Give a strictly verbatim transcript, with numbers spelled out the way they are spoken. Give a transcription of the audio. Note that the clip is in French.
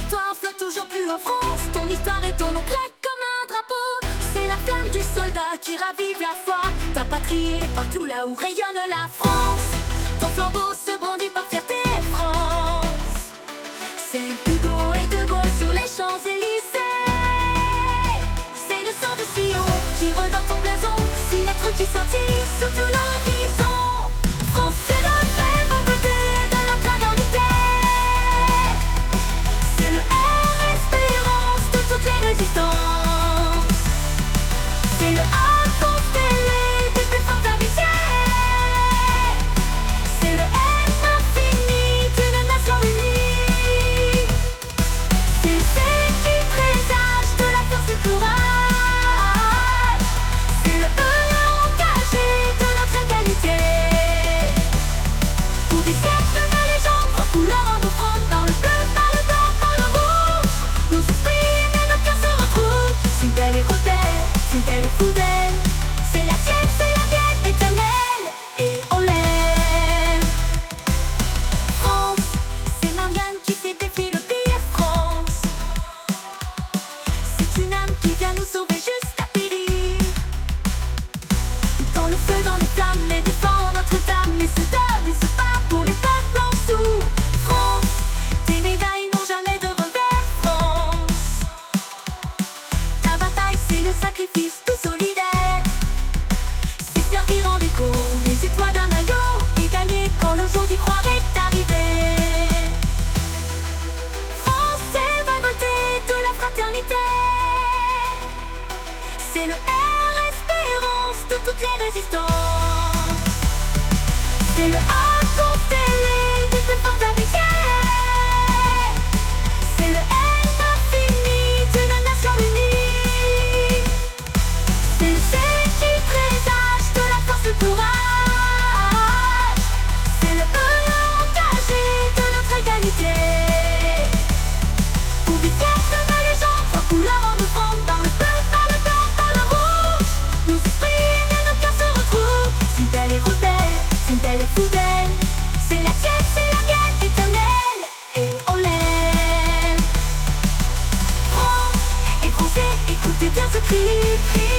victoire flotte toujours plus en France. Ton histoire et ton nom claquent comme un drapeau. C'est la flamme du soldat qui ravive la foi. Ta patrie est partout là où rayonne la France. Ton flambeau se brandit par fierté et France. C'est Hugo et De Gaulle sur les Champs-Élysées. C'est le sang de Sion qui redore ton blason. Six lettres qui scintillent sous tout l'horizon. France, c'est le rêve côté de la fraternité. C'est le air espérance de toutes les résistances. C'est le A constellé des plus fortes amitiés. C'est le M infini d'une nation unie. C'est le C qui présage de la force et du courage. C'est le E engagé de notre égalité. Pour des siècles de légendes, en couleur, en offrande, par le bleu, par le blanc, par le rouge, nos esprits et nos cœurs se retrouvent. C'est une belle et rebelle, c'est une belle et fidèle. C'est la tienne, c'est la mienne, éternelle, et on l'aime. France, c'est Marianne qui fait défiler le pays France. C'est une âme qui vient nous sauver juste à périr. Dans le feu, dans les flammes, et défend Notre-Dame. Et se donne et se bat pour les peuples en souffrance. Tes médailles n'ont jamais de revers, France. Ta bataille, c'est le sacrifice tout solidaire. C'est servir en écho les étoiles d'un maillot et gagner quand le jour d'y croire est arrivé. France, c'est la beauté de la fraternité. C'est le air espérance de toutes les résistances. C'est le A constellé des plus fortes amitiés. C'est le M infini d'une nation unie. C'est le C qui présage de la force et du courage. C'est le E engagé de notre égalité. Pour des siècles de légendes, en couleur, en offrande, par le bleu, par le blanc, par le rouge, nos esprits et nos cœurs se retrouvent. C'est une belle et rebelle, c'est une belle et fidèle. C'est la tienne, c'est la mienne, éternelle, et on l'aime. France et Français, écoutez bien ce cri.